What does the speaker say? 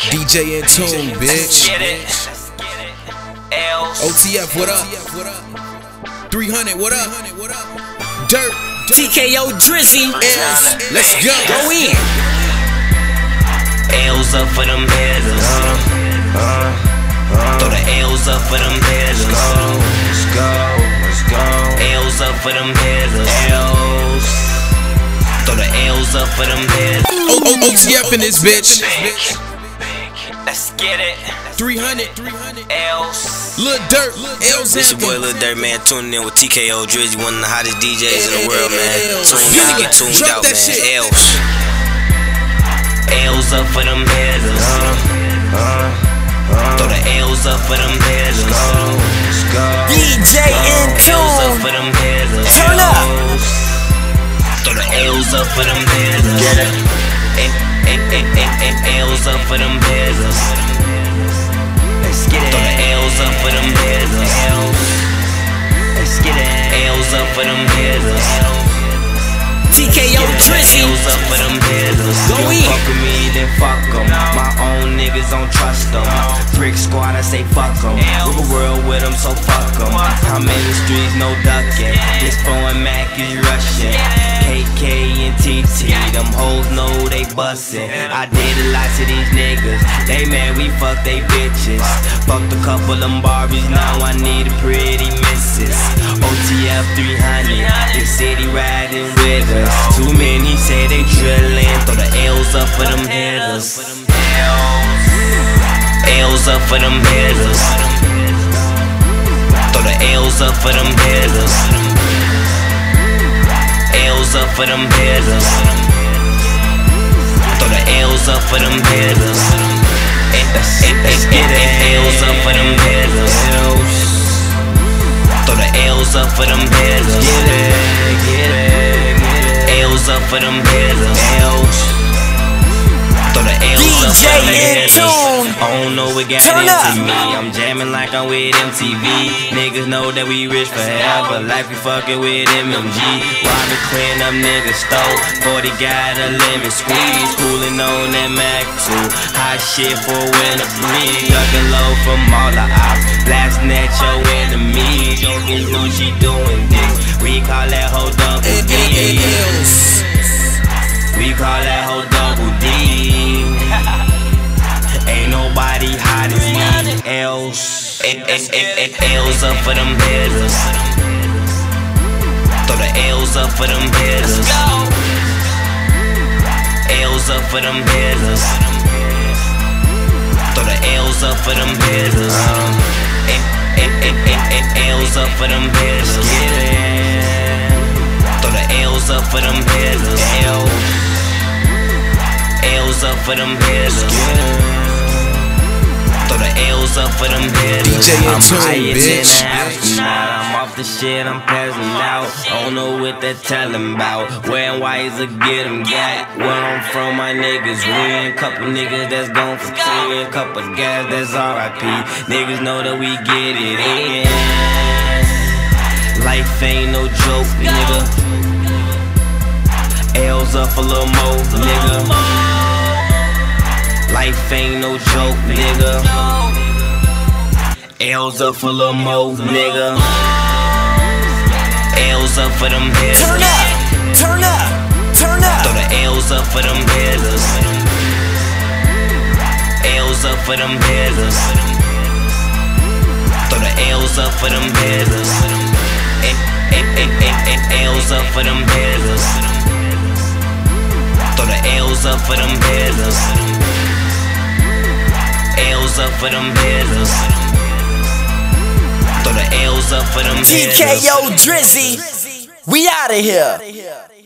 DJ in tune, bitch. OTF, what up? 300, what up? Dirt, TKO Drizzy. Let's go. Go in. L's up for them hitters. Throw the L's up for them hitters. Let's go. L's up for them hitters. Throw the L's up for them hitters. OTF in this bitch. Let's get it. 300. L's. Lil Dirt. L's It's your boy Lil Dirt, man, tuning in with TKO Drizzy, one of the hottest DJs in the world, man. Tuned in, get tuned out, man. L's. L's up for them hitters. Throw the L's up for them hitters. Let's go. DJ in L's up tune. for them hitters. Turn up. Throw the L's up for them hitters. Get it. L's up for them hitters. Let's get it. Throw the L's up for them hitters. Let's get it. L's up for them hitters. TKO Drizzy. L's up for them hitters. Go in. Fuck with me, then fuck em. My own niggas don't trust them. Brick squad, I say fuck em. Rule the world with them, so fuck em. I'm in the streets, no ducking. This phone Mac is Russian. KK and TT, them hoes know they bustin'. I did a lot to these niggas. They mad we fuck they bitches. Fucked a couple of them Barbies, now I need a pretty missus. OTF 300, the city riding with us. Too many say they drillin'. Throw the L's up for them hitters. L's up for them hitters. Throw the L's up for them hitters. L's up for them hitters. Throw the L's up for them hitters. Let's get it. L's up for them hitters. Throw the L's up for them hitters. Get it. L's up for them hitters. Throw the L's up for them hitters. I don't know what got into me. I'm jamming like I'm with MTV. Niggas know that we rich forever, like we fucking with MMG. Robin clean up niggas stole. 40 got a lemon squeeze. Coolin' on that Mac 2. Hot shit for winter breeze. Duckin' low from all the ops. Blasting at your enemies. Don't get know she doing this. We call that hoe double D. We call that hoe double D. Ain't nobody hot as me. L's. L's up for them hitters. Throw the L's up for them hitters. L's up for them hitters. Throw the L's up for them hitters. L's up for them hitters. Throw the L's up for them hitters. L's up for them hitters. Throw the L's up for them hitters. DJ in I'm tune, higher bitch. than an astronaut. I'm off the shit, I'm passing out. Don't know what they're telling about. Wearing whites to get them got. Where I'm from, my niggas win. Couple niggas that's gone for free. Couple guys that's RIP. Niggas know that we get it in. Life ain't no joke, nigga. L's up a little more, nigga. Life ain't no joke, nigga. L's up for a little more, nigga. L's up for them hitters. Turn up. Turn up. Turn up. Throw the L's up for them hitters. L's up for them hitters. Throw the L's up for them hitters. L's up for them hitters. Throw the L's up for them hitters. L's up for them hitters. Throw the L's up for them hitters. TKO Drizzy. We outta here.